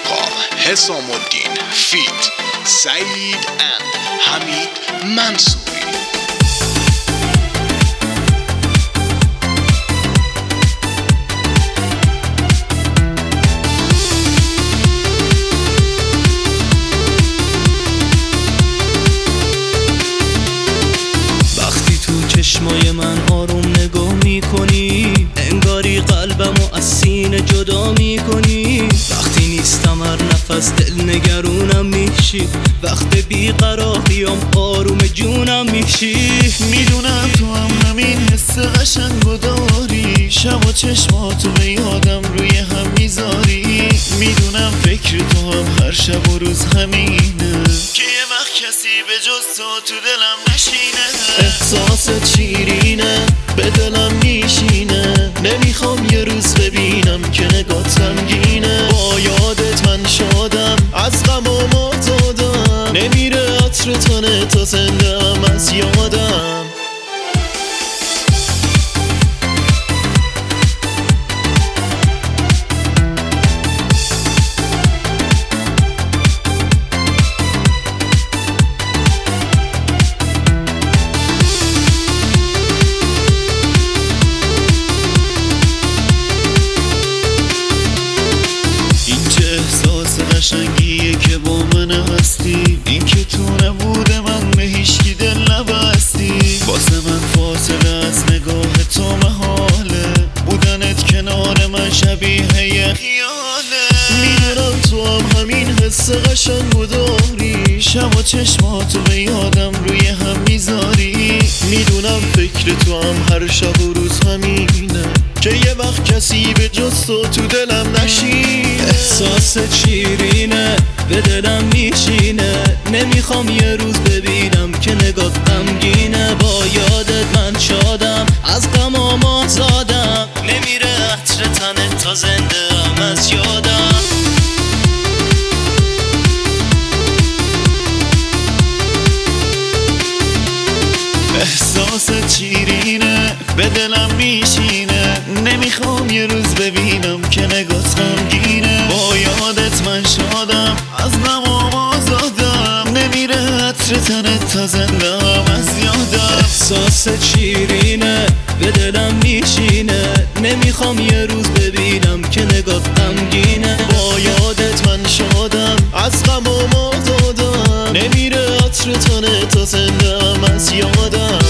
وکال حسام الدین فیت سعید اند حمید منصوری. چشمای من آروم نگاه میکنی، انگاری قلبمو از سینه جدا میکنی. وقتی نیستم هر نفس دل نگرونم میشی، وقت بیقراریام آروم جونم میشی. میدونم تو هم همین حس قشنگو داری، شب و چشماتو به یادم روی هم میذاری. میدونم فکر تو هم هر شب و روز همینه، که یه وقت کسی به جز تو تو دلم نشینه. احساست شیرینه به دلم میشینه، نمیخوام یه روز ببینم که نگات غمگینه. با یادت من شادم از غم و معتادم، نمیره عطر تنه تا زنده‌ام از یادم. قشنگیه که با من هستی، این که تو نبوده من به هیچکی دل نبستی. واسه من فاصله از نگاه تو محاله، بودنت کنار من شبیه یه خیاله. میدونم تو هم همین حس قشنگو داری، شب و چشماتو به یادم روی هم میذاری. میدونم فکر تو هم هر شب و روز همینه، که یه وقت کسی به جز تو دلم نشینه. احساست شیرینه به دلم میشینه، نمیخوام یه روز ببینم که نگات غمگینه. با یادت من شادم از غمام آزادم، نمیره عطر تنت تا زنده‌ام از یادم. احساست شیرینه به دلم میشینه، نمیخوام یه روز ببینم که نگات غمگینه. با یادت من شادم از غمام آزادم، نمیره عطر تنت تا زنده‌ام از یادم. احساست شیرینه به دلم میشینه، نمیخوام یه روز ببینم که نگات غمگینه. با یادت من شادم از غمام آزادم، نمیره عطر تنت تا زنده‌ام از یادم.